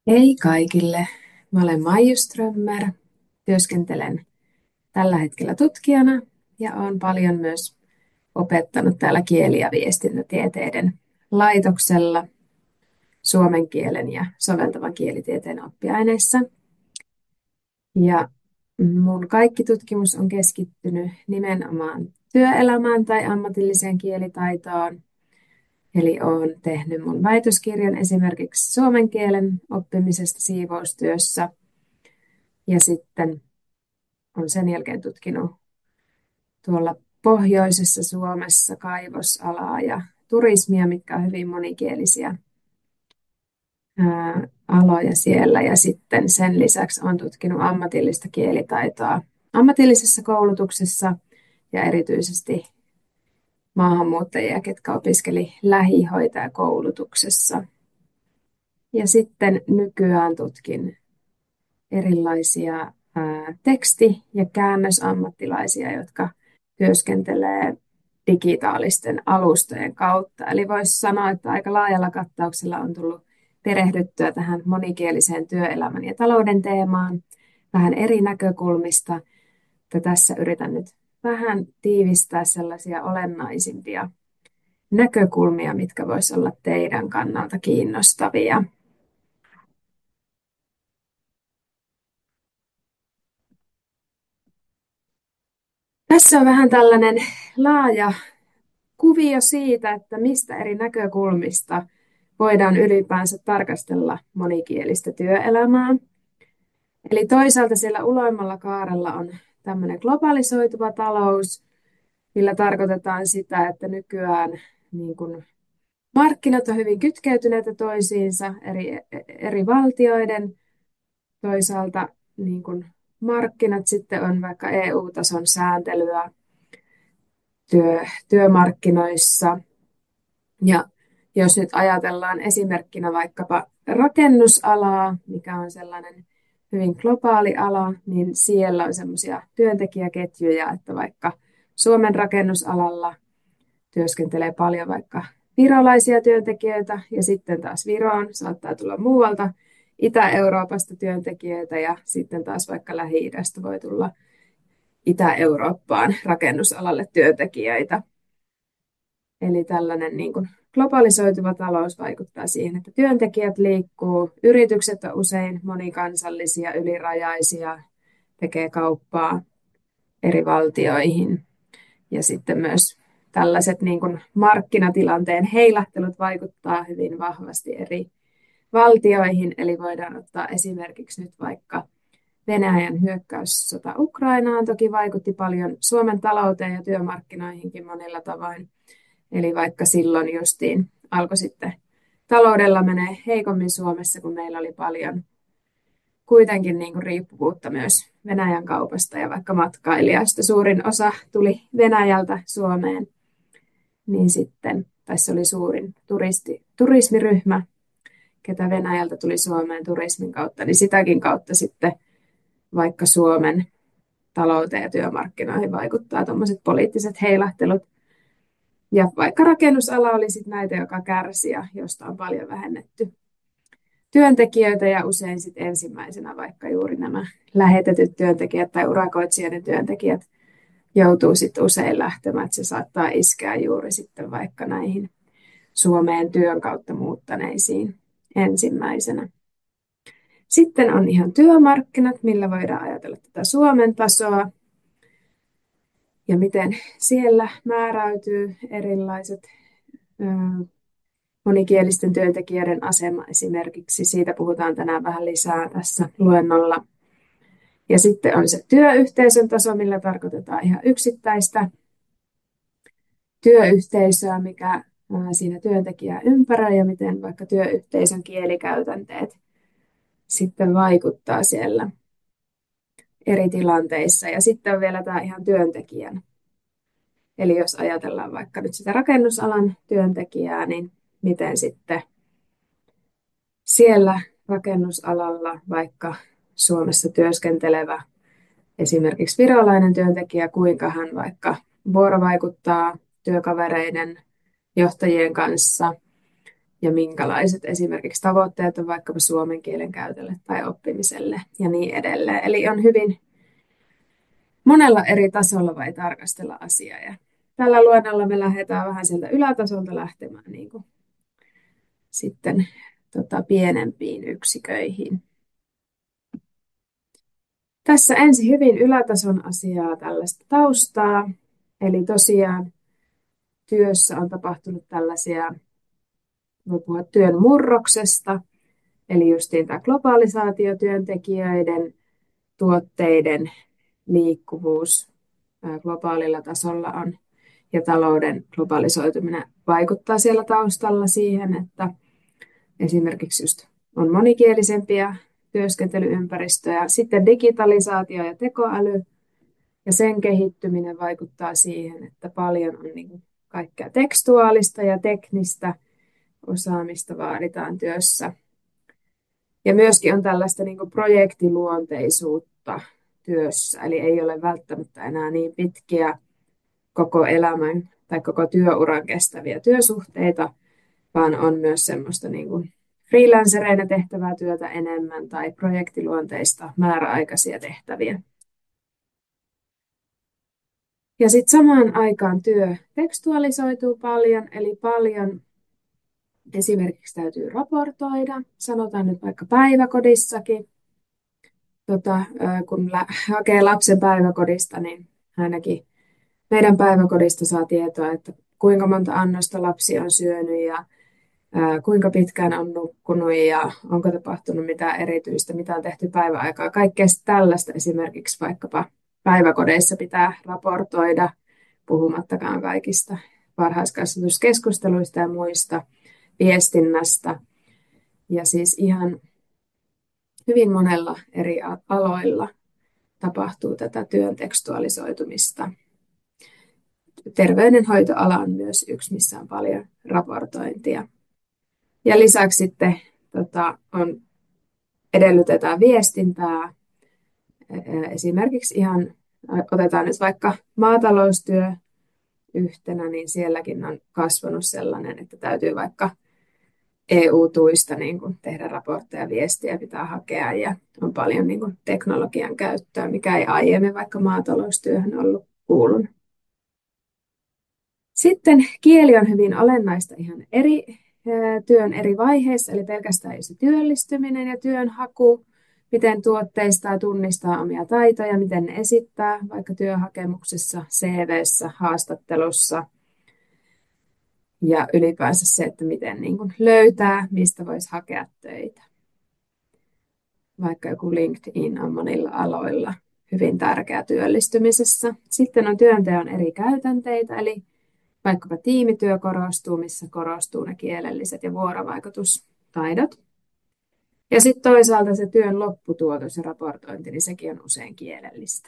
Ei kaikille. Mä olen Maiju Strömmer, työskentelen tällä hetkellä tutkijana ja olen paljon myös opettanut täällä kieli- ja viestintätieteiden laitoksella suomen kielen ja soveltavan kielitieteen oppiaineissa. Ja mun kaikki tutkimus on keskittynyt nimenomaan työelämään tai ammatilliseen kielitaitoon. Eli olen tehnyt mun väitöskirjan esimerkiksi suomen kielen oppimisesta siivoustyössä ja sitten on sen jälkeen tutkinut tuolla pohjoisessa Suomessa kaivosalaa ja turismia, mitkä on hyvin monikielisiä aloja siellä. Ja sitten sen lisäksi olen tutkinut ammatillista kielitaitoa ammatillisessa koulutuksessa ja erityisesti maahanmuuttajia, ketkä opiskeli lähihoitajakoulutuksessa. Ja sitten nykyään tutkin erilaisia teksti- ja käännösammattilaisia, jotka työskentelee digitaalisten alustojen kautta. Eli voisi sanoa, että aika laajalla kattauksella on tullut perehdyttyä tähän monikieliseen työelämän ja talouden teemaan vähän eri näkökulmista. Että tässä yritän nyt vähän tiivistää sellaisia olennaisimpia näkökulmia, mitkä voisivat olla teidän kannalta kiinnostavia. Tässä on vähän tällainen laaja kuvio siitä, että mistä eri näkökulmista voidaan ylipäänsä tarkastella monikielistä työelämää. Eli toisaalta siellä uloimmalla kaarella on tämmöinen globalisoituva talous, millä tarkoitetaan sitä, että nykyään niin kuin markkinat on hyvin kytkeytyneitä toisiinsa eri valtioiden. Toisaalta niin kuin markkinat sitten on vaikka EU-tason sääntelyä työmarkkinoissa. Ja jos nyt ajatellaan esimerkkinä vaikkapa rakennusalaa, mikä on sellainen hyvin globaali ala, niin siellä on semmoisia työntekijäketjuja, että vaikka Suomen rakennusalalla työskentelee paljon vaikka virolaisia työntekijöitä ja sitten taas Viroon saattaa tulla muualta Itä-Euroopasta työntekijöitä ja sitten taas vaikka Lähi-idästä voi tulla Itä-Eurooppaan rakennusalalle työntekijöitä. Eli tällainen niin kuin globalisoituva talous vaikuttaa siihen, että työntekijät liikkuu, yritykset on usein monikansallisia, ylirajaisia, tekee kauppaa eri valtioihin. Ja sitten myös tällaiset niin kuin markkinatilanteen heilahtelut vaikuttaa hyvin vahvasti eri valtioihin. Eli voidaan ottaa esimerkiksi nyt vaikka Venäjän hyökkäyssota Ukrainaan toki vaikutti paljon Suomen talouteen ja työmarkkinoihinkin monilla tavoin. Eli vaikka silloin justiin alkoi sitten taloudella menee heikommin Suomessa, kun meillä oli paljon kuitenkin niin kuin riippuvuutta myös Venäjän kaupasta ja vaikka matkailijoista suurin osa tuli Venäjältä Suomeen, niin sitten tässä oli suurin turismiryhmä, ketä Venäjältä tuli Suomeen turismin kautta, niin sitäkin kautta sitten vaikka Suomen talouteen ja työmarkkinoihin vaikuttaa tuommoiset poliittiset heilahtelut. Ja vaikka rakennusala oli sitten näitä, joka kärsi ja josta on paljon vähennetty työntekijöitä ja usein sitten ensimmäisenä vaikka juuri nämä lähetetyt työntekijät tai urakoitsijoiden työntekijät joutuu sitten usein lähtemään, että se saattaa iskeä juuri sitten vaikka näihin Suomeen työn kautta muuttaneisiin ensimmäisenä. Sitten on ihan työmarkkinat, millä voidaan ajatella tätä Suomen tasoa ja miten siellä määräytyy erilaiset monikielisten työntekijöiden asema esimerkiksi. Siitä puhutaan tänään vähän lisää tässä luennolla. Ja sitten on se työyhteisön taso, millä tarkoitetaan ihan yksittäistä työyhteisöä, mikä siinä työntekijää ympäröi ja miten vaikka työyhteisön kielikäytänteet sitten vaikuttaa siellä eri tilanteissa. Ja sitten on vielä tämä ihan työntekijän. Eli jos ajatellaan vaikka nyt sitä rakennusalan työntekijää, niin miten sitten siellä rakennusalalla vaikka Suomessa työskentelevä esimerkiksi virolainen työntekijä, kuinka hän vaikka vuorovaikuttaa työkavereiden johtajien kanssa ja minkälaiset esimerkiksi tavoitteet on vaikkapa suomen kielen käytölle tai oppimiselle ja niin edelleen. Eli on hyvin monella eri tasolla voi tarkastella asiaa. Ja tällä luennolla me lähdetään vähän sieltä ylätasolta lähtemään niin kuin sitten pienempiin yksiköihin. Tässä ensin hyvin ylätason asiaa, tällaista taustaa. Eli tosiaan työssä on tapahtunut tällaisia, voi puhua työn murroksesta, eli justiin tämä globalisaatio, työntekijöiden, tuotteiden liikkuvuus globaalilla tasolla on, ja talouden globalisoituminen vaikuttaa siellä taustalla siihen, että esimerkiksi just on monikielisempiä työskentelyympäristöjä. Sitten digitalisaatio ja tekoäly ja sen kehittyminen vaikuttaa siihen, että paljon on niin kuin kaikkea tekstuaalista ja teknistä osaamista vaaditaan työssä. Ja myöskin on tällaista niin kuin projektiluonteisuutta työssä, eli ei ole välttämättä enää niin pitkiä koko elämän tai koko työuran kestäviä työsuhteita, vaan on myös semmoista niin kuin freelancereina tehtävää työtä enemmän tai projektiluonteista määräaikaisia tehtäviä. Ja sitten samaan aikaan työ tekstualisoituu paljon, eli paljon esimerkiksi täytyy raportoida, sanotaan nyt vaikka päiväkodissakin. Kun hakee lapsen päiväkodista, niin ainakin meidän päiväkodista saa tietoa, että kuinka monta annosta lapsi on syönyt ja kuinka pitkään on nukkunut ja onko tapahtunut mitään erityistä, mitä on tehty päiväaikaa. Kaikkea tällaista esimerkiksi vaikkapa päiväkodeissa pitää raportoida, puhumattakaan kaikista varhaiskasvatuskeskusteluista ja muista viestinnästä. Ja siis ihan hyvin monella eri aloilla tapahtuu tätä työn tekstualisoitumista. Terveydenhoitoala on myös yksi, missä on paljon raportointia. Ja lisäksi sitten edellytetään viestintää. Esimerkiksi ihan, otetaan nyt vaikka maataloustyö yhtenä, niin sielläkin on kasvanut sellainen, että täytyy vaikka EU-tuista niin kuin tehdä raportteja, viestiä pitää hakea ja on paljon niin kuin teknologian käyttöä, mikä ei aiemmin vaikka maataloustyöhön ollut kuulunut. Sitten kieli on hyvin olennaista ihan työn eri vaiheissa, eli pelkästään se työllistyminen ja työnhaku, miten tuotteistaa, tunnistaa omia taitoja, miten ne esittää vaikka työhakemuksessa, CV:ssä, haastattelussa ja ylipäänsä se, että miten niin kuin löytää, mistä voisi hakea töitä. Vaikka joku LinkedIn on monilla aloilla hyvin tärkeä työllistymisessä. Sitten on työnteon eri käytänteitä, eli vaikkapa tiimityö korostuu, missä korostuu ne kielelliset ja vuorovaikutustaidot. Ja sitten toisaalta se työn lopputuotos ja raportointi, niin sekin on usein kielellistä.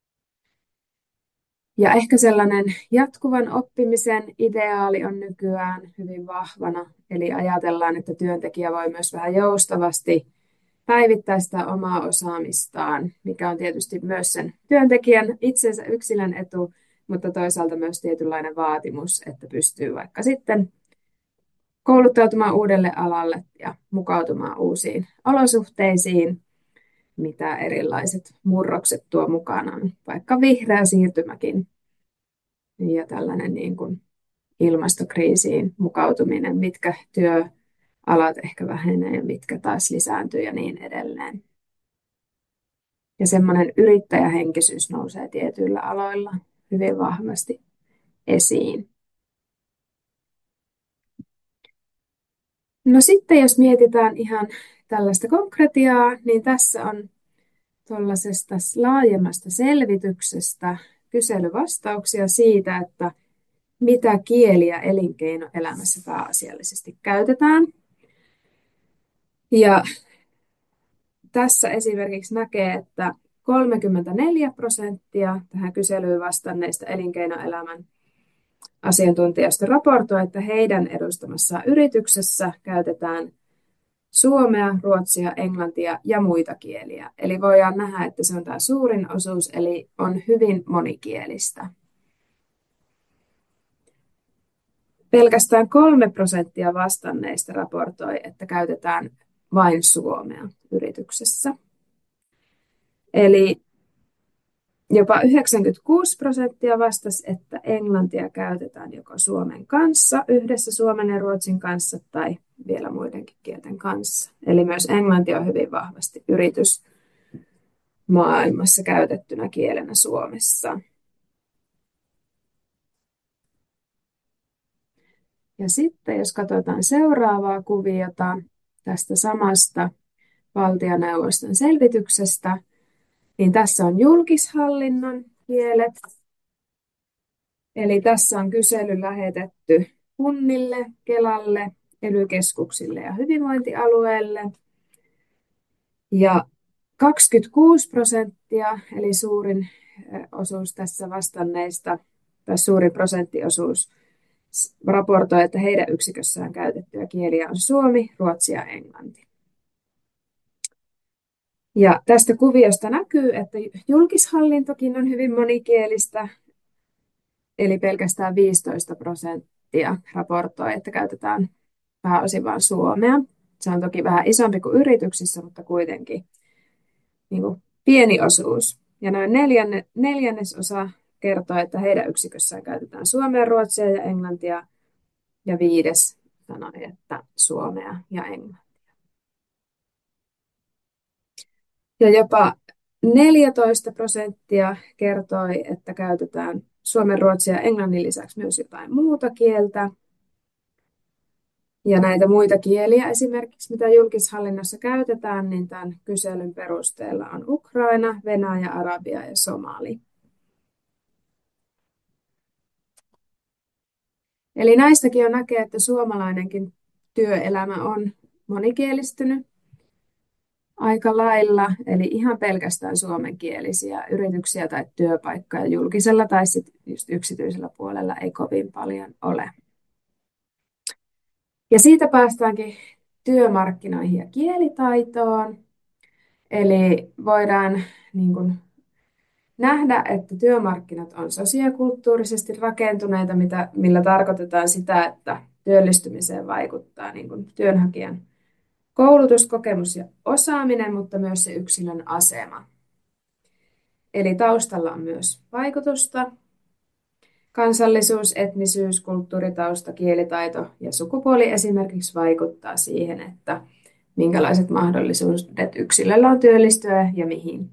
Ja ehkä sellainen jatkuvan oppimisen ideaali on nykyään hyvin vahvana. Eli ajatellaan, että työntekijä voi myös vähän joustavasti päivittää sitä omaa osaamistaan, mikä on tietysti myös sen työntekijän itsensä yksilön etu, mutta toisaalta myös tietynlainen vaatimus, että pystyy vaikka sitten kouluttautumaan uudelle alalle ja mukautumaan uusiin olosuhteisiin, mitä erilaiset murrokset tuo mukanaan, vaikka vihreä siirtymäkin ja tällainen niin kuin ilmastokriisiin mukautuminen, mitkä työalat ehkä vähenee ja mitkä taas lisääntyy ja niin edelleen. Ja semmoinen yrittäjähenkisyys nousee tietyillä aloilla hyvin vahvasti esiin. No sitten jos mietitään ihan tällaista konkretiaa, niin tässä on tuollaisesta laajemmasta selvityksestä kyselyvastauksia siitä, että mitä kieliä elinkeinoelämässä pääasiallisesti käytetään. Ja tässä esimerkiksi näkee, että 34% tähän kyselyyn vastanneista elinkeinoelämän asiantuntijoista raportoi, että heidän edustamassaan yrityksessä käytetään suomea, ruotsia, englantia ja muita kieliä. Eli voidaan nähdä, että se on tämä suurin osuus, eli on hyvin monikielistä. pelkästään 3% vastanneista raportoi, että käytetään vain suomea yrityksessä. Eli jopa 96% vastasi, että englantia käytetään joko Suomen kanssa, yhdessä Suomen ja Ruotsin kanssa tai vielä muidenkin kielten kanssa. Eli myös englanti on hyvin vahvasti yritysmaailmassa käytettynä kielenä Suomessa. Ja sitten jos katsotaan seuraavaa kuviota tästä samasta valtioneuvoston selvityksestä, niin tässä on julkishallinnon kielet. Eli tässä on kysely lähetetty kunnille, Kelalle, ely-keskuksille ja hyvinvointialueelle. Ja 26%, eli suurin osuus tässä vastanneista, tai suurin prosenttiosuus, raportoi, että heidän yksikössään käytettyjä kieliä on suomi, ruotsi ja englanti. Ja tästä kuviosta näkyy, että julkishallintokin on hyvin monikielistä, eli pelkästään 15% raportoi, että käytetään pääosin vain suomea. Se on toki vähän isompi kuin yrityksissä, mutta kuitenkin niin kuin pieni osuus. Ja noin neljännesosa kertoo, että heidän yksikössään käytetään suomea, ruotsia ja englantia. Ja viides sanoi, että suomea ja englantia. Ja jopa 14% kertoi, että käytetään suomen, ruotsia ja englannin lisäksi myös jotain muuta kieltä. Ja näitä muita kieliä esimerkiksi, mitä julkishallinnossa käytetään, niin tämän kyselyn perusteella on Ukraina, Venäjä, Arabia ja Somali. Eli näistäkin jo näkee, että suomalainenkin työelämä on monikielistynyt aika lailla, eli ihan pelkästään suomenkielisiä yrityksiä tai työpaikkoja julkisella tai sitten just yksityisellä puolella ei kovin paljon ole. Ja siitä päästäänkin työmarkkinoihin ja kielitaitoon. Eli voidaan niin kuin nähdä, että työmarkkinat on sosiokulttuurisesti rakentuneita, millä tarkoitetaan sitä, että työllistymiseen vaikuttaa niin kuin työnhakijan koulutus, kokemus ja osaaminen, mutta myös se yksilön asema. Eli taustalla on myös vaikutusta. Kansallisuus, etnisyys, kulttuuritausta, kielitaito ja sukupuoli esimerkiksi vaikuttaa siihen, että minkälaiset mahdollisuudet yksilöllä on työllistyä ja mihin.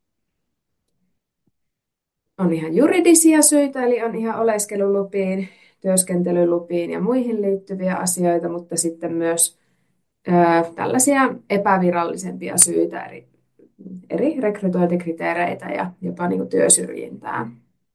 On ihan juridisia syitä, eli on ihan oleskelulupiin, työskentelylupiin ja muihin liittyviä asioita, mutta sitten myös tällaisia epävirallisempia syitä, eri rekrytointikriteereitä ja jopa niin kuin työsyrjintää.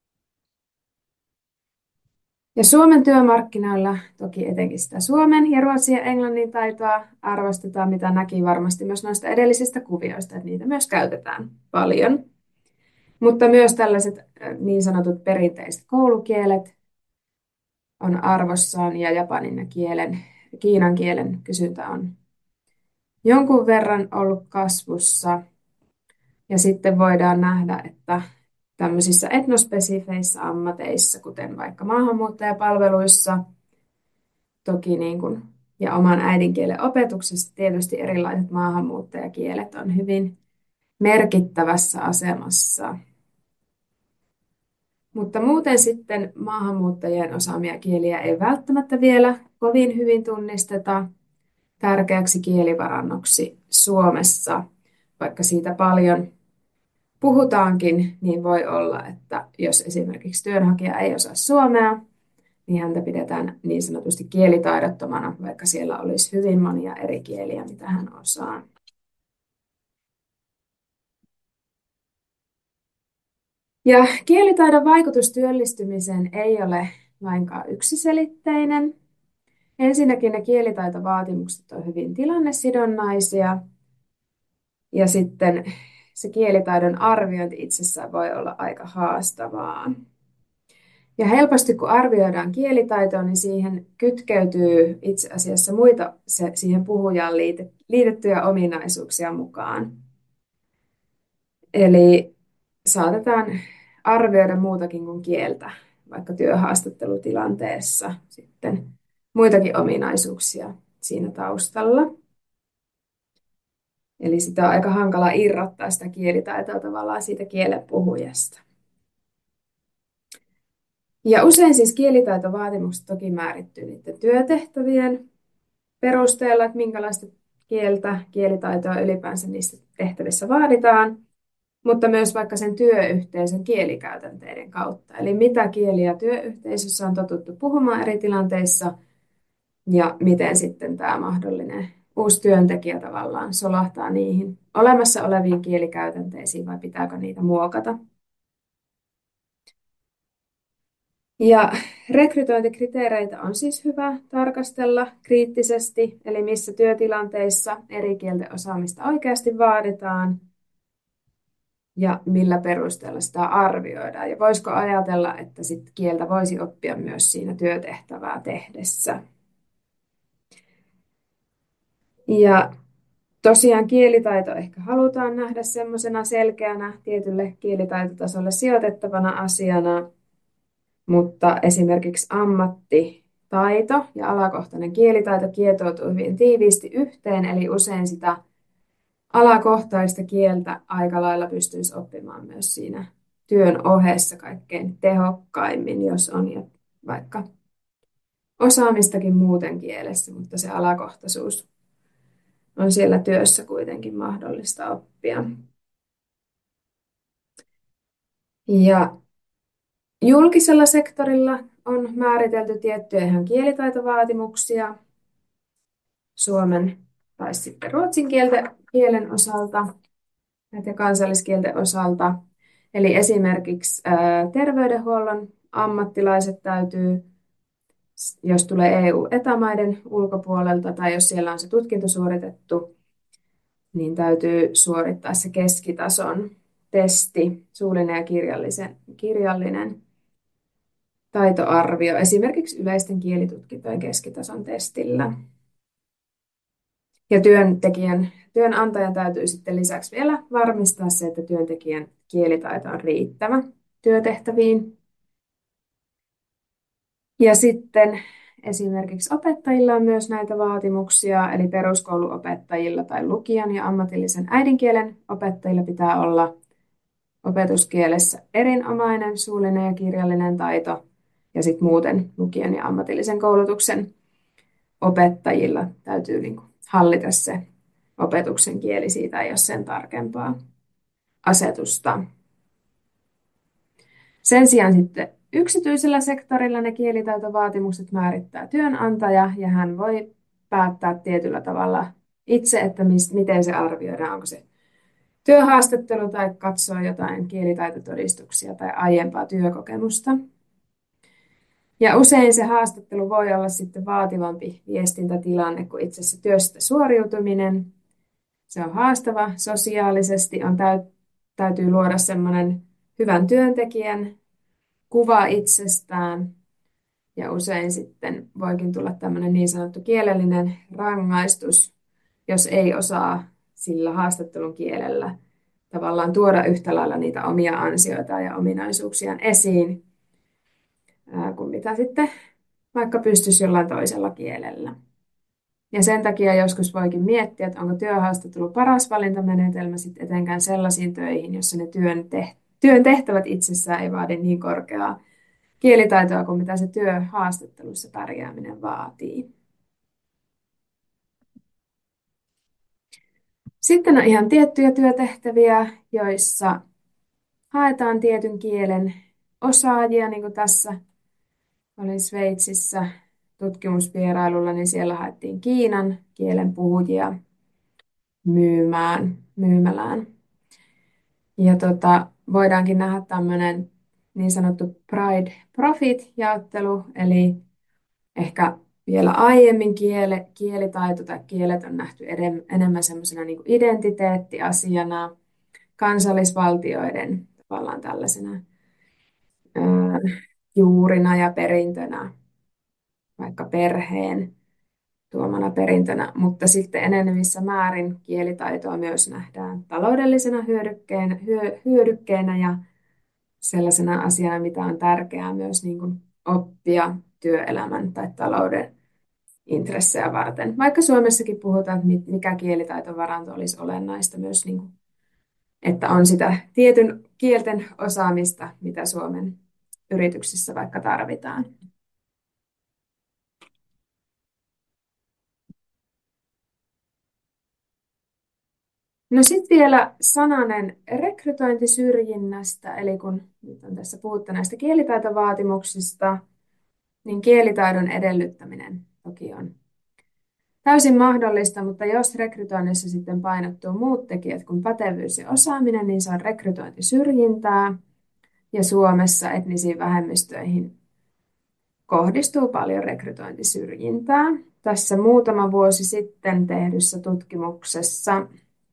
Ja Suomen työmarkkinoilla toki etenkin sitä suomen ja ruotsin ja englannin taitoa arvostetaan, mitä näki varmasti myös noista edellisistä kuvioista, että niitä myös käytetään paljon. Mutta myös tällaiset niin sanotut perinteiset koulukielet on arvossaan ja japanin ja kiinan kielen kysyntä on jonkun verran ollut kasvussa. Ja sitten voidaan nähdä, että tämmöisissä etnospesifeissä ammateissa, kuten vaikka maahanmuuttajapalveluissa, toki niin kuin, ja oman äidinkielen opetuksessa tietysti erilaiset maahanmuuttajakielet on hyvin merkittävässä asemassa. Mutta muuten sitten maahanmuuttajien osaamia kieliä ei välttämättä vielä kovin hyvin tunnisteta tärkeäksi kielivarannoksi Suomessa, vaikka siitä paljon puhutaankin, niin voi olla, että jos esimerkiksi työnhakija ei osaa suomea, niin häntä pidetään niin sanotusti kielitaidottomana, vaikka siellä olisi hyvin monia eri kieliä, mitä hän osaa. Ja kielitaidon vaikutus työllistymiseen ei ole lainkaan yksiselitteinen. Ensinnäkin ne kielitaitovaatimukset ovat hyvin tilannesidonnaisia, ja sitten se kielitaidon arviointi itsessään voi olla aika haastavaa. Ja helposti kun arvioidaan kielitaitoa, niin siihen kytkeytyy itse asiassa muita siihen puhujaan liitettyjä ominaisuuksia mukaan. Eli saatetaan arvioida muutakin kuin kieltä, vaikka työhaastattelutilanteessa sitten muitakin ominaisuuksia siinä taustalla. Eli sitä on aika hankala irrottaa sitä kielitaitoa tavallaan siitä kielen puhujasta. Ja usein siis kielitaitovaatimukset toki määrittyy niiden työtehtävien perusteella, että minkälaista kieltä, kielitaitoa ylipäänsä niissä tehtävissä vaaditaan, mutta myös vaikka sen työyhteisön kielikäytänteiden kautta. Eli mitä kieliä työyhteisössä on totuttu puhumaan eri tilanteissa ja miten sitten tämä mahdollinen uusi työntekijä tavallaan solahtaa niihin olemassa oleviin kielikäytänteisiin vai pitääkö niitä muokata. Ja rekrytointikriteereitä on siis hyvä tarkastella kriittisesti, eli missä työtilanteissa eri kielten osaamista oikeasti vaaditaan ja millä perusteella sitä arvioidaan. Ja voisiko ajatella, että sit kieltä voisi oppia myös siinä työtehtävää tehdessä. Ja tosiaan kielitaito ehkä halutaan nähdä semmoisena selkeänä tietylle kielitaitotasolle sijoitettavana asiana, mutta esimerkiksi ammattitaito ja alakohtainen kielitaito kietoutuu hyvin tiiviisti yhteen, eli usein sitä alakohtaista kieltä aika lailla pystyisi oppimaan myös siinä työn ohessa kaikkein tehokkaimmin, jos on vaikka osaamistakin muuten kielessä, mutta se alakohtaisuus on siellä työssä kuitenkin mahdollista oppia. Ja julkisella sektorilla on määritelty tiettyjä ihan kielitaitovaatimuksia suomen tai sitten ruotsin kielen osalta ja kansalliskielten osalta. Eli esimerkiksi terveydenhuollon ammattilaiset täytyy, jos tulee EU-etämaiden ulkopuolelta tai jos siellä on se tutkinto suoritettu, niin täytyy suorittaa se keskitason testi, suullinen ja kirjallinen taitoarvio, esimerkiksi yleisten kielitutkintojen keskitason testillä. Ja työnantajan täytyy sitten lisäksi vielä varmistaa se, että työntekijän kielitaito on riittävä työtehtäviin. Ja sitten esimerkiksi opettajilla on myös näitä vaatimuksia, eli peruskouluopettajilla tai lukion ja ammatillisen äidinkielen opettajilla pitää olla opetuskielessä erinomainen suullinen ja kirjallinen taito, ja sitten muuten lukion ja ammatillisen koulutuksen opettajilla täytyy hallita se opetuksen kieli, siitä ei ole sen tarkempaa asetusta. Sen sijaan sitten yksityisellä sektorilla ne kielitaitovaatimukset määrittää työnantaja ja hän voi päättää tietyllä tavalla itse, että miten se arvioidaan, onko se työhaastattelu tai katsoo jotain kielitaitotodistuksia tai aiempaa työkokemusta. Ja usein se haastattelu voi olla sitten vaativampi viestintätilanne kuin itse asiassa työstä suoriutuminen. Se on haastava sosiaalisesti, täytyy luoda semmoinen hyvän työntekijän kuva itsestään. Ja usein sitten voikin tulla tämmöinen niin sanottu kielellinen rangaistus, jos ei osaa sillä haastattelun kielellä tavallaan tuoda yhtä lailla niitä omia ansioita ja ominaisuuksiaan esiin, kuin mitä sitten vaikka pystyisi jollain toisella kielellä. Ja sen takia joskus voikin miettiä, että onko työhaastattelu paras valintamenetelmä sitten etenkään sellaisiin töihin, jossa ne työn tehtävät itsessään ei vaadi niin korkeaa kielitaitoa kuin mitä se työhaastattelussa pärjääminen vaatii. Sitten on ihan tiettyjä työtehtäviä, joissa haetaan tietyn kielen osaajia, niin kuin tässä olin Sveitsissä tutkimusvierailulla, niin siellä haettiin Kiinan kielen puhujia myymälään. Ja voidaankin nähdä tämmöinen niin sanottu pride-profit-jaottelu, eli ehkä vielä aiemmin kielitaito tai kielet on nähty enemmän semmoisena niin kuin identiteettiasiana, kansallisvaltioiden tavallaan tällaisena juurina ja perintönä, vaikka perheen tuomana perintönä, mutta sitten enenevissä määrin kielitaitoa myös nähdään taloudellisena hyödykkeenä ja sellaisena asiana, mitä on tärkeää myös niin kuin oppia työelämän tai talouden intressejä varten. Vaikka Suomessakin puhutaan, että mikä kielitaitovaranto olisi olennaista myös, niin kuin, että on sitä tietyn kielten osaamista, mitä Suomen yrityksissä vaikka tarvitaan. No sitten vielä sananen rekrytointisyrjinnästä, eli kun nyt on tässä puhuttu näistä kielitaitovaatimuksista, niin kielitaidon edellyttäminen toki on täysin mahdollista, mutta jos rekrytoinnissa sitten painottuu muut tekijät kuin pätevyys ja osaaminen, niin se on rekrytointisyrjintää. Ja Suomessa etnisiin vähemmistöihin kohdistuu paljon rekrytointisyrjintää. Tässä muutama vuosi sitten tehdyssä tutkimuksessa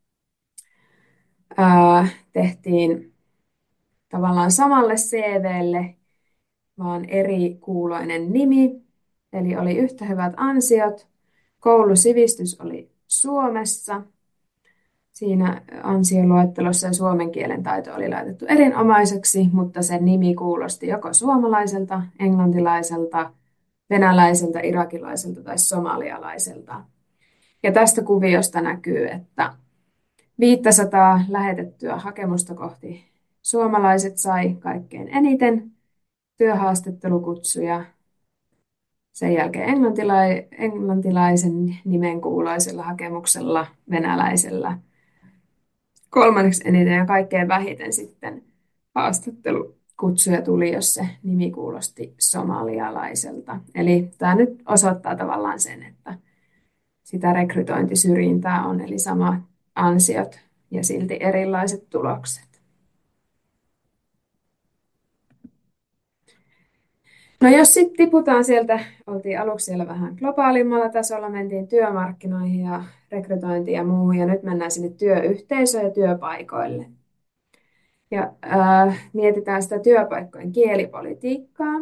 tehtiin tavallaan samalle CVlle, vaan eri kuuloinen nimi. Eli oli yhtä hyvät ansiot. Koulusivistys oli Suomessa. Siinä ansioluettelossa ja suomen kielen taito oli laitettu erinomaiseksi, mutta sen nimi kuulosti joko suomalaiselta, englantilaiselta, venäläiseltä, irakilaiselta tai somalialaiselta. Ja tästä kuviosta näkyy, että 500 lähetettyä hakemusta kohti suomalaiset sai kaikkein eniten työhaastattelukutsuja. Sen jälkeen englantilaisen nimen kuuloisella hakemuksella, venäläisellä kolmanneksi eniten ja kaikkein vähiten sitten haastattelukutsuja tuli, jos se nimi kuulosti somalialaiselta. Eli tämä nyt osoittaa tavallaan sen, että sitä rekrytointisyrjintää on, eli samat ansiot ja silti erilaiset tulokset. No jos sitten tiputaan sieltä, oltiin aluksi siellä vähän globaalimmalla tasolla, mentiin työmarkkinoihin ja rekrytointiin ja muuhun, ja nyt mennään sinne työyhteisöön ja työpaikoille. Ja mietitään sitä työpaikkojen kielipolitiikkaa,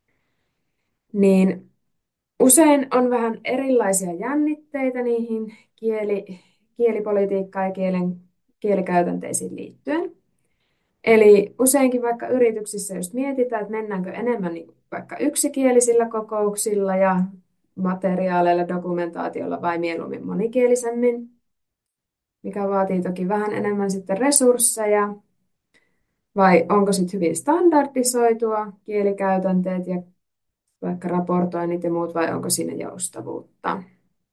niin usein on vähän erilaisia jännitteitä niihin kielipolitiikkaan ja kielikäytänteisiin liittyen. Eli useinkin vaikka yrityksissä just mietitään, että mennäänkö enemmän niin vaikka yksikielisillä kokouksilla ja materiaaleilla, dokumentaatiolla vai mieluummin monikielisemmin, mikä vaatii toki vähän enemmän sitten resursseja. Vai onko sitten hyvin standardisoitua kielikäytänteet ja vaikka raportoinnit ja muut, vai onko siinä joustavuutta?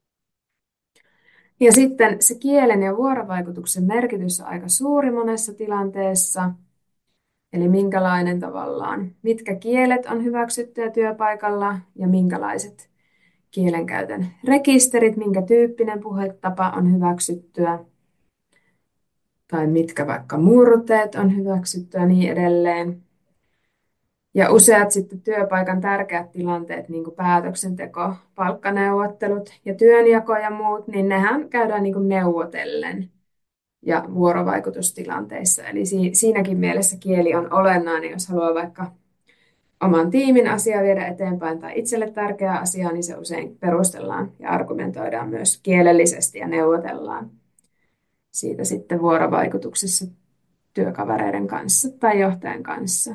Ja sitten se kielen ja vuorovaikutuksen merkitys on aika suuri monessa tilanteessa. Eli minkälainen tavallaan, mitkä kielet on hyväksyttyjä työpaikalla ja minkälaiset kielenkäytön rekisterit, minkä tyyppinen puhetapa on hyväksyttyä tai mitkä vaikka murteet on hyväksyttyä ja niin edelleen. Ja useat sitten työpaikan tärkeät tilanteet, niin kuin päätöksenteko, palkkaneuvottelut ja työnjako ja muut, niin nehän käydään niin kuin neuvotellen ja vuorovaikutustilanteissa. Eli siinäkin mielessä kieli on olennainen, jos haluaa vaikka oman tiimin asiaa viedä eteenpäin tai itselle tärkeää asiaa, niin se usein perustellaan ja argumentoidaan myös kielellisesti ja neuvotellaan siitä sitten vuorovaikutuksessa työkavereiden kanssa tai johtajan kanssa.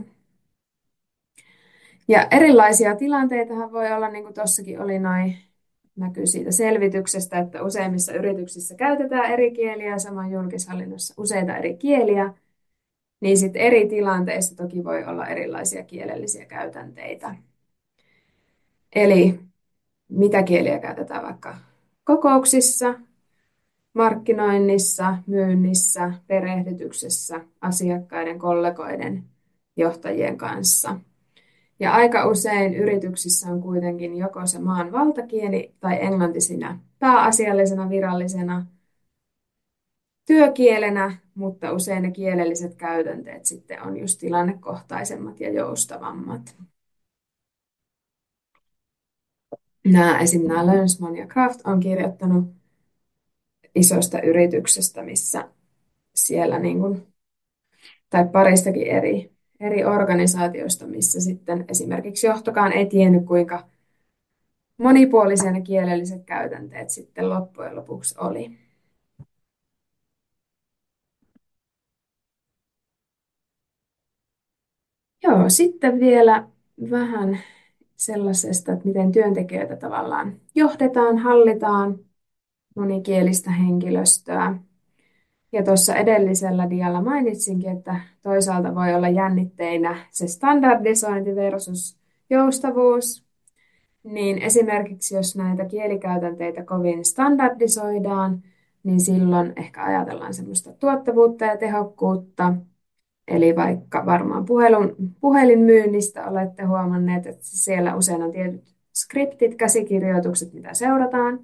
Ja erilaisia tilanteitahan voi olla, niin kuin tuossakin oli noin, näkyy siitä selvityksestä, että useimmissa yrityksissä käytetään eri kieliä ja samoin julkishallinnossa useita eri kieliä, niin sitten eri tilanteissa toki voi olla erilaisia kielellisiä käytänteitä. Eli mitä kieliä käytetään vaikka kokouksissa, markkinoinnissa, myynnissä, perehdytyksessä, asiakkaiden, kollegoiden, johtajien kanssa. Ja aika usein yrityksissä on kuitenkin joko se maan valtakieli tai englanti siinä pääasiallisena virallisena työkielenä, mutta usein ne kielelliset käytänteet sitten on just tilannekohtaisemmat ja joustavammat. Esim. Nämä Lönsman ja Kraft on kirjoittanut isosta yrityksestä, missä siellä niin kuin, tai paristakin eri organisaatioista, missä sitten esimerkiksi johtokaan ei tiennyt, kuinka monipuolisia ne kielelliset käytänteet sitten loppujen lopuksi oli. Joo, sitten vielä vähän sellaisesta, että miten työntekijöitä tavallaan johdetaan, hallitaan monikielistä henkilöstöä. Ja tuossa edellisellä dialla mainitsinkin, että toisaalta voi olla jännitteinä se standardisointi versus joustavuus. Niin esimerkiksi jos näitä kielikäytänteitä kovin standardisoidaan, niin silloin ehkä ajatellaan semmoista tuottavuutta ja tehokkuutta. Eli vaikka varmaan puhelinmyynnistä olette huomanneet, että siellä usein on tietyt skriptit, käsikirjoitukset, mitä seurataan,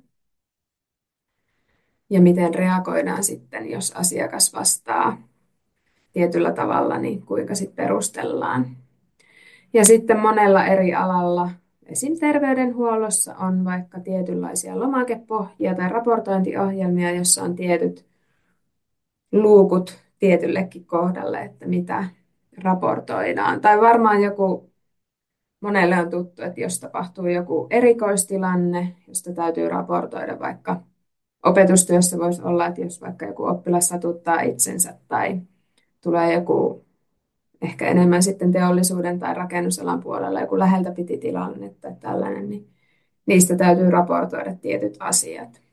ja miten reagoidaan sitten, jos asiakas vastaa tietyllä tavalla, niin kuinka sitten perustellaan. Ja sitten monella eri alalla, esim. Terveydenhuollossa on vaikka tietynlaisia lomakepohjia tai raportointiohjelmia, jossa on tietyt luukut tietyllekin kohdalle, että mitä raportoidaan. Tai varmaan joku, monelle on tuttu, että jos tapahtuu joku erikoistilanne, josta täytyy raportoida vaikka opetustyössä voisi olla, että jos vaikka joku oppilas satuttaa itsensä tai tulee joku ehkä enemmän sitten teollisuuden tai rakennusalan puolella joku läheltä piti tilanne tai tällainen, niin niistä täytyy raportoida tietyt asiat.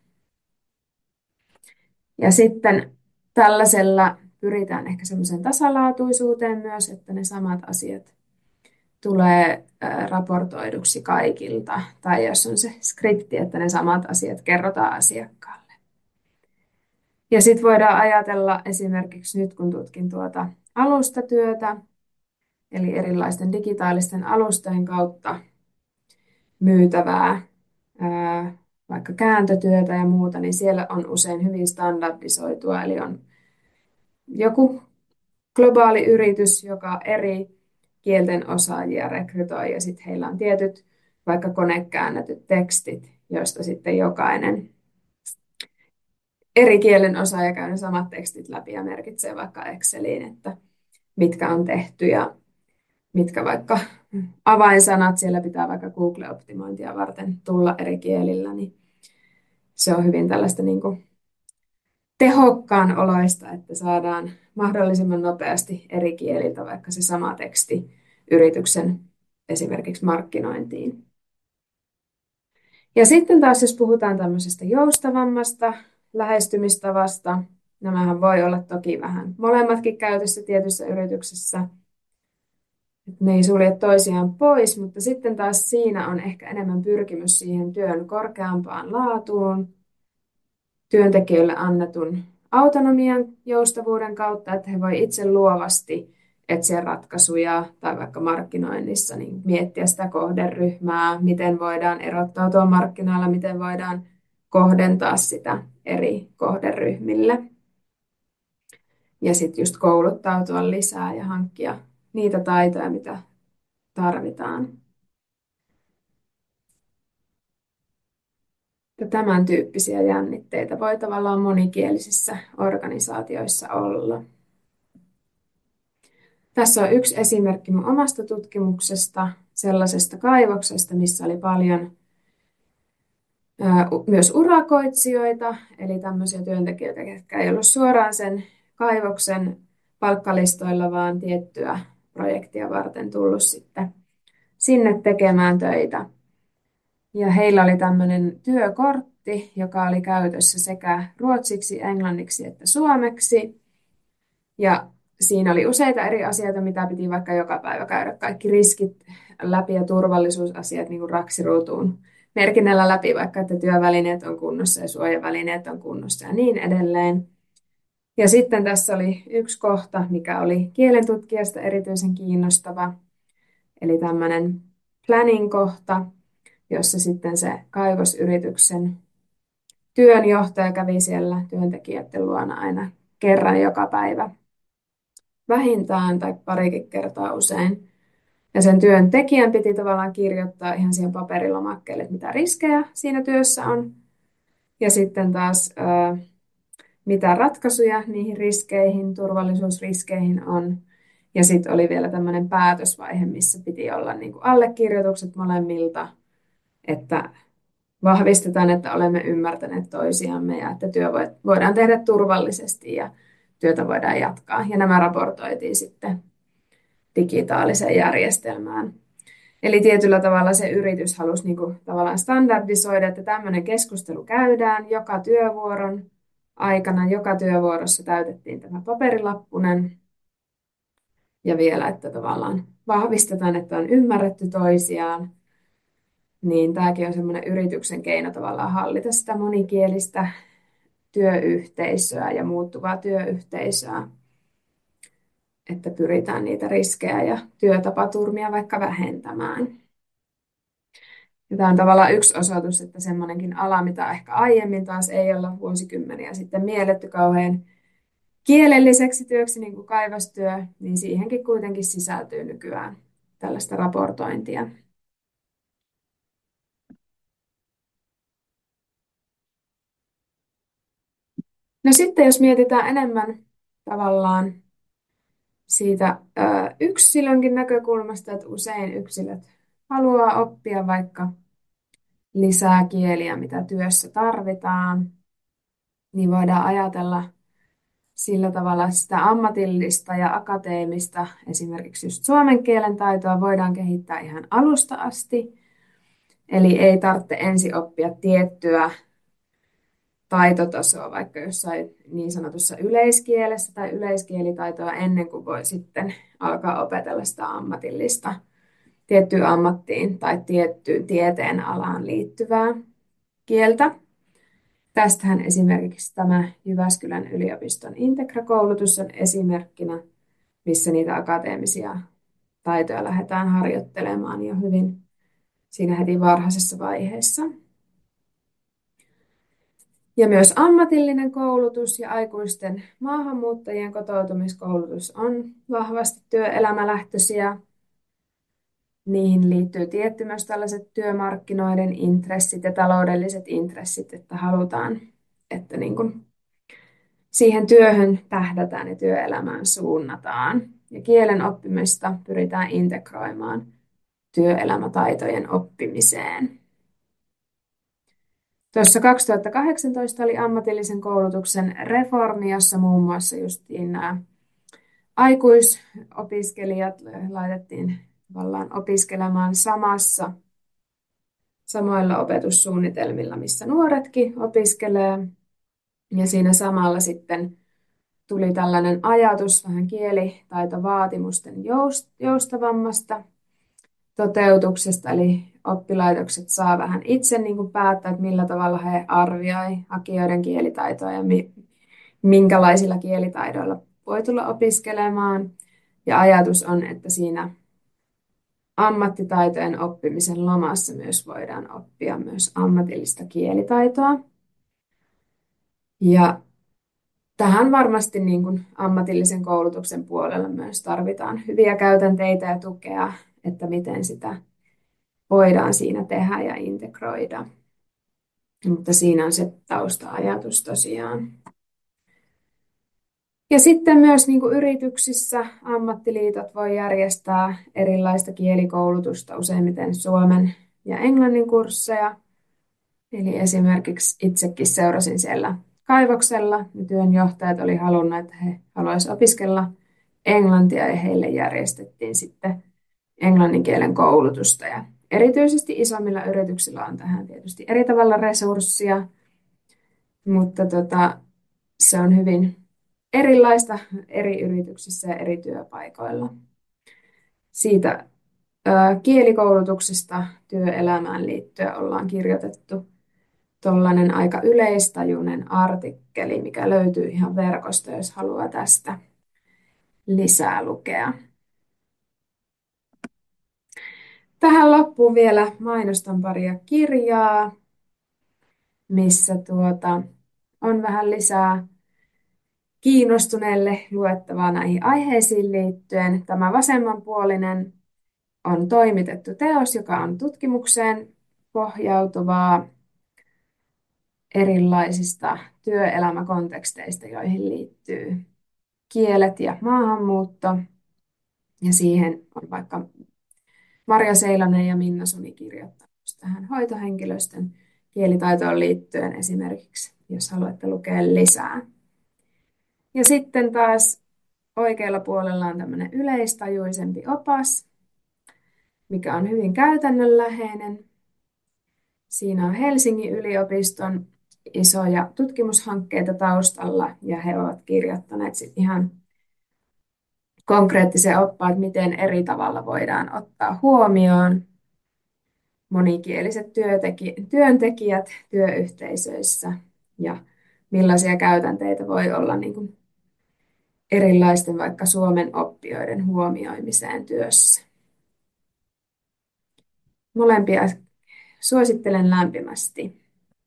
Ja sitten tällaisella pyritään ehkä semmoiseen tasalaatuisuuteen myös, että ne samat asiat tulee raportoiduksi kaikilta. Tai jos on se skripti, että ne samat asiat kerrotaan asiakkaalle. Ja sitten voidaan ajatella esimerkiksi nyt, kun tutkin tuota alustatyötä, eli erilaisten digitaalisten alustojen kautta myytävää vaikka kääntötyötä ja muuta, niin siellä on usein hyvin standardisoitua, eli on joku globaali yritys, joka eri kielten osaajia rekrytoi, ja sitten heillä on tietyt vaikka konekäännetyt tekstit, joista sitten jokainen eri kielen osaaja käy ne samat tekstit läpi ja merkitsee vaikka Exceliin, että mitkä on tehty ja mitkä vaikka avainsanat siellä pitää vaikka Google-optimointia varten tulla eri kielillä, niin se on hyvin tällaista niin kuin tehokkaan oloista, että saadaan mahdollisimman nopeasti eri kieliltä vaikka se sama teksti yrityksen esimerkiksi markkinointiin. Ja sitten taas, jos puhutaan tämmöisestä joustavammasta lähestymistavasta, nämähän voi olla toki vähän molemmatkin käytössä tietyissä yrityksissä, että ne ei sulje toisiaan pois, mutta sitten taas siinä on ehkä enemmän pyrkimys siihen työn korkeampaan laatuun, työntekijöille annetun autonomian joustavuuden kautta, että he voi itse luovasti etsiä ratkaisuja tai vaikka markkinoinnissa niin miettiä sitä kohderyhmää, miten voidaan erottautua markkinoilla, miten voidaan kohdentaa sitä eri kohderyhmille. Ja sitten just kouluttautua lisää ja hankkia niitä taitoja, mitä tarvitaan. Ja tämän tyyppisiä jännitteitä voi tavallaan monikielisissä organisaatioissa olla. Tässä on yksi esimerkki mun omasta tutkimuksesta, sellaisesta kaivoksesta, missä oli paljon myös urakoitsijoita, eli tämmöisiä työntekijöitä, jotka ei ollut suoraan sen kaivoksen palkkalistoilla, vaan tiettyä projektia varten tullut sitten sinne tekemään töitä. Ja heillä oli tämmöinen työkortti, joka oli käytössä sekä ruotsiksi, englanniksi että suomeksi. Ja siinä oli useita eri asioita, mitä piti vaikka joka päivä käydä kaikki riskit läpi ja turvallisuusasiat niin kuin raksiruutuun merkinnällä läpi, vaikka että työvälineet on kunnossa ja suojavälineet on kunnossa ja niin edelleen. Ja sitten tässä oli yksi kohta, mikä oli kielentutkijasta erityisen kiinnostava, eli tämmöinen planning-kohta, jossa sitten se kaivosyrityksen työnjohtaja kävi siellä työntekijöiden luona aina kerran joka päivä vähintään tai parikin kertaa usein. Ja sen työntekijän piti tavallaan kirjoittaa ihan siihen paperilomakkeelle, että mitä riskejä siinä työssä on. Ja sitten taas mitä ratkaisuja niihin riskeihin, turvallisuusriskeihin on. Ja sitten oli vielä tämmöinen päätösvaihe, missä piti olla niin kuin allekirjoitukset molemmilta, että vahvistetaan, että olemme ymmärtäneet toisiamme ja että työ voidaan tehdä turvallisesti ja työtä voidaan jatkaa. Ja nämä raportoitiin sitten digitaaliseen järjestelmään. Eli tietyllä tavalla se yritys halusi niin kuin tavallaan standardisoida, että tämmöinen keskustelu käydään joka työvuoron aikana. Joka työvuorossa täytettiin tämä paperilappunen ja vielä, että tavallaan vahvistetaan, että on ymmärretty toisiaan. Niin tämäkin on semmoinen yrityksen keino tavallaan hallita sitä monikielistä työyhteisöä ja muuttuvaa työyhteisöä, että pyritään niitä riskejä ja työtapaturmia vaikka vähentämään. Ja tämä on tavallaan yksi osoitus, että semmoinenkin ala, mitä ehkä aiemmin taas ei olla vuosikymmeniä sitten mielletty kauhean kielelliseksi työksi, niin kuin kaivostyö, niin siihenkin kuitenkin sisältyy nykyään tällaista raportointia. No sitten jos mietitään enemmän tavallaan siitä yksilönkin näkökulmasta, että usein yksilöt haluaa oppia vaikka lisää kieliä, mitä työssä tarvitaan, niin voidaan ajatella sillä tavalla sitä ammatillista ja akateemista, esimerkiksi just suomen kielen taitoa voidaan kehittää ihan alusta asti. Eli ei tarvitse ensin oppia tiettyä taitotasoa vaikka jossain niin sanotussa yleiskielessä tai yleiskielitaitoa ennen kuin voi sitten alkaa opetella sitä ammatillista tiettyyn ammattiin tai tiettyyn tieteen alaan liittyvää kieltä. Tästähän esimerkiksi tämä Jyväskylän yliopiston Integra-koulutus on esimerkkinä, missä niitä akateemisia taitoja lähdetään harjoittelemaan jo hyvin siinä heti varhaisessa vaiheessa. Ja myös ammatillinen koulutus ja aikuisten maahanmuuttajien kotoutumiskoulutus on vahvasti työelämälähtöisiä. Niihin liittyy tietty myös tällaiset työmarkkinoiden intressit ja taloudelliset intressit, että halutaan, että niin kuin siihen työhön tähdätään ja työelämään suunnataan. Ja kielen oppimista pyritään integroimaan työelämätaitojen oppimiseen. Tuossa 2018 oli ammatillisen koulutuksen reformi, jossa muun muassa justiin nämä aikuisopiskelijat laitettiin tavallaan opiskelemaan samoilla opetussuunnitelmilla, missä nuoretkin opiskelee. Ja siinä samalla sitten tuli tällainen ajatus vähän kielitaitovaatimusten joustavammasta toteutuksesta, eli oppilaitokset saa vähän itse niin kuin päättää, että millä tavalla he arvioi hakijoiden kielitaitoa ja minkälaisilla kielitaidoilla voi tulla opiskelemaan. Ja ajatus on, että siinä ammattitaitojen oppimisen lomassa myös voidaan oppia myös ammatillista kielitaitoa. Ja tähän varmasti niin kuin ammatillisen koulutuksen puolella myös tarvitaan hyviä käytänteitä ja tukea, että miten sitä voidaan siinä tehdä ja integroida. Mutta siinä on se tausta-ajatus tosiaan. Ja sitten myös niin kuin yrityksissä ammattiliitot voi järjestää erilaista kielikoulutusta, useimmiten suomen ja englannin kursseja. Eli esimerkiksi itsekin seurasin siellä kaivoksella ja työnjohtajat oli halunnut, että he haluaisivat opiskella englantia ja heille järjestettiin sitten englannin kielen koulutusta. Ja erityisesti isommilla yrityksillä on tähän tietysti eri tavalla resurssia, mutta se on hyvin erilaista eri yrityksissä ja eri työpaikoilla. Siitä kielikoulutuksesta työelämään liittyen ollaan kirjoitettu tuollainen aika yleistajuinen artikkeli, mikä löytyy ihan verkosta, jos haluaa tästä lisää lukea. Tähän loppuun vielä mainostan paria kirjaa, missä on vähän lisää kiinnostuneelle luettavaa näihin aiheisiin liittyen. Tämä vasemmanpuolinen on toimitettu teos, joka on tutkimukseen pohjautuvaa erilaisista työelämäkonteksteista, joihin liittyy kielet ja maahanmuutto. Ja siihen on vaikka Marja Seilanen ja Minna Suni kirjoittanut tähän hoitohenkilöstön kielitaitoon liittyen esimerkiksi, jos haluatte lukea lisää. Ja sitten taas oikealla puolella on tämmöinen yleistajuisempi opas, mikä on hyvin käytännönläheinen. Siinä on Helsingin yliopiston isoja tutkimushankkeita taustalla ja he ovat kirjoittaneet sit ihan konkreettisen oppaan, miten eri tavalla voidaan ottaa huomioon monikieliset työntekijät työyhteisöissä ja millaisia käytänteitä voi olla niin kuin erilaisten vaikka Suomen oppijoiden huomioimiseen työssä. Molempia suosittelen lämpimästi.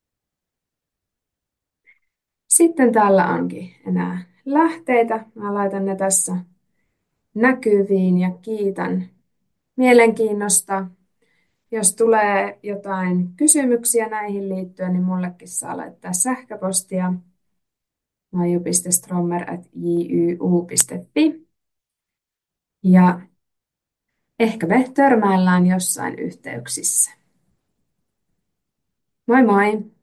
Sitten täällä onkin enää lähteitä. Mä laitan ne tässä näkyviin ja kiitän mielenkiinnosta. Jos tulee jotain kysymyksiä näihin liittyen, niin mullekin saa laittaa sähköpostia maiju.strommer@jyu.fi. Ja ehkä me törmäillään jossain yhteyksissä. Moi moi!